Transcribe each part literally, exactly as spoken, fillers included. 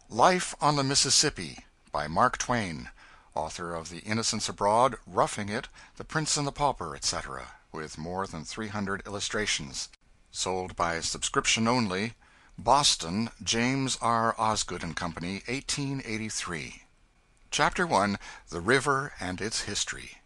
Life on the Mississippi, by Mark Twain, author of The Innocents Abroad, Roughing It, The Prince and the Pauper, et cetera, with more than three hundred illustrations. Sold by subscription only. Boston, James R. Osgood and Company, eighteen eighty-three. Chapter one. The River and Its History.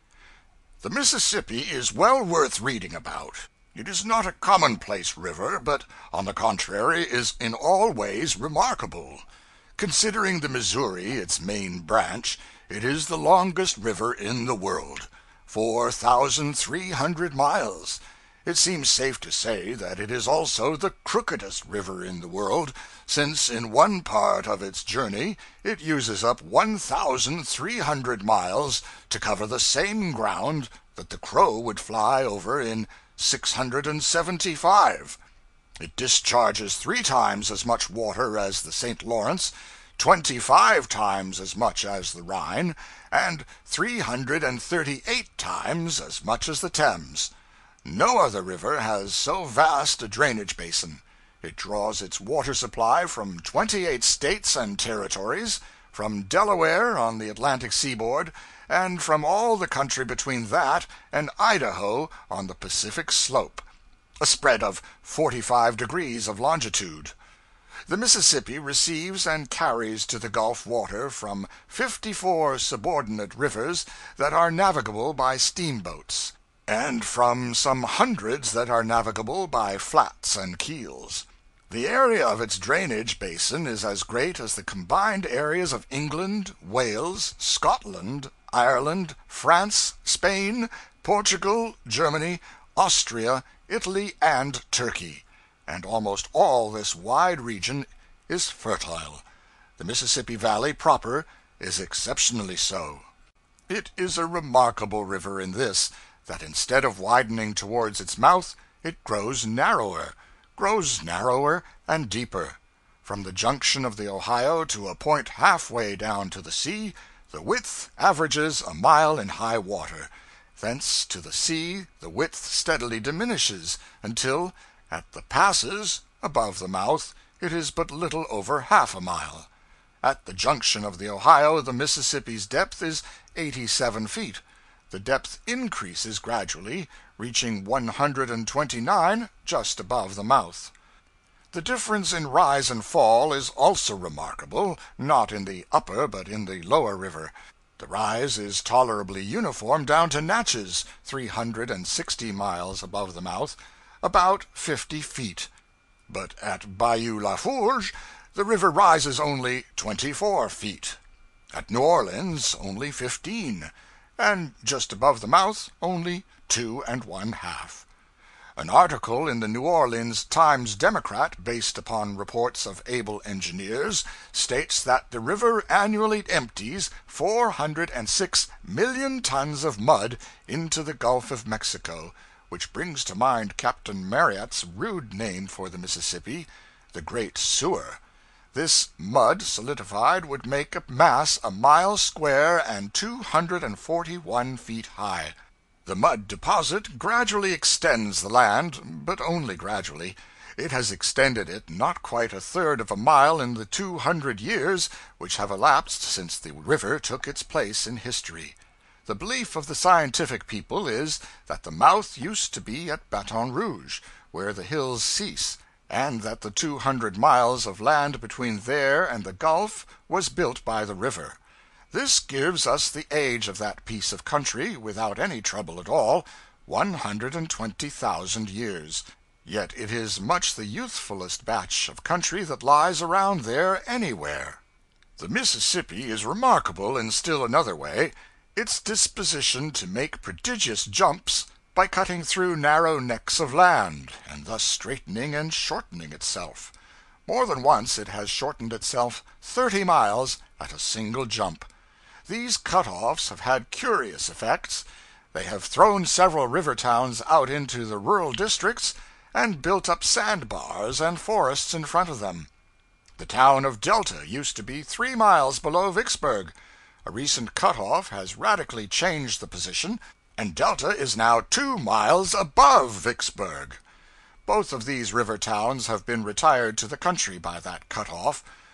The Mississippi is well worth reading about. It is not a commonplace river, but, on the contrary, is in all ways remarkable. Considering the Missouri, its main branch, it is the longest river in the world four thousand three hundred miles. It seems safe to say that it is also the crookedest river in the world, since in one part of its journey it uses up one thousand three hundred miles to cover the same ground that the crow would fly over in six hundred seventy-five. It discharges three times as much water as the Saint Lawrence, twenty-five times as much as the Rhine, and three hundred thirty-eight times as much as the Thames. No other river has so vast a drainage basin. It draws its water supply from twenty-eight states and territories, from Delaware on the Atlantic seaboard, and from all the country between that and Idaho on the Pacific slope, a spread of forty-five degrees of longitude. The Mississippi receives and carries to the Gulf water from fifty-four subordinate rivers that are navigable by steamboats, and from some hundreds that are navigable by flats and keels. The area of its drainage basin is as great as the combined areas of England, Wales, Scotland, Ireland, France, Spain, Portugal, Germany, Austria, Italy, and Turkey, and almost all this wide region is fertile. The Mississippi Valley proper is exceptionally so. It is a remarkable river in this, that instead of widening towards its mouth, it grows narrower, grows narrower and deeper. From the junction of the Ohio to a point halfway down to the sea, the width averages a mile in high water. Thence to the sea the width steadily diminishes, until, at the passes above the mouth, it is but little over half a mile. At the junction of the Ohio the Mississippi's depth is eighty-seven feet. The depth increases gradually, reaching one hundred twenty-nine just above the mouth. The difference in rise and fall is also remarkable, not in the upper but in the lower river. The rise is tolerably uniform down to Natchez, three hundred sixty miles above the mouth, about fifty feet. But at Bayou La Fourche the river rises only twenty-four feet. At New Orleans only fifteen, and just above the mouth only two and one half. An article in the New Orleans Times Democrat, based upon reports of able engineers, states that the river annually empties four hundred six million tons of mud into the Gulf of Mexico, which brings to mind Captain Marryat's rude name for the Mississippi, the Great Sewer. This mud solidified would make a mass a mile square and two hundred forty-one feet high. The mud deposit gradually extends the land, but only gradually. It has extended it not quite a third of a mile in the two hundred years which have elapsed since the river took its place in history. The belief of the scientific people is that the mouth used to be at Baton Rouge, where the hills cease, and that the two hundred miles of land between there and the Gulf was built by the river. This gives us the age of that piece of country, without any trouble at all, one hundred twenty thousand years. Yet it is much the youthfulest batch of country that lies around there anywhere. The Mississippi is remarkable in still another way: its disposition to make prodigious jumps by cutting through narrow necks of land, and thus straightening and shortening itself. More than once it has shortened itself thirty miles at a single jump. These cut-offs have had curious effects. They have thrown several river towns out into the rural districts, and built up sandbars and forests in front of them. The town of Delta used to be three miles below Vicksburg. A recent cut-off has radically changed the position, and Delta is now two miles above Vicksburg. Both of these river towns have been retired to the country by that cut-off.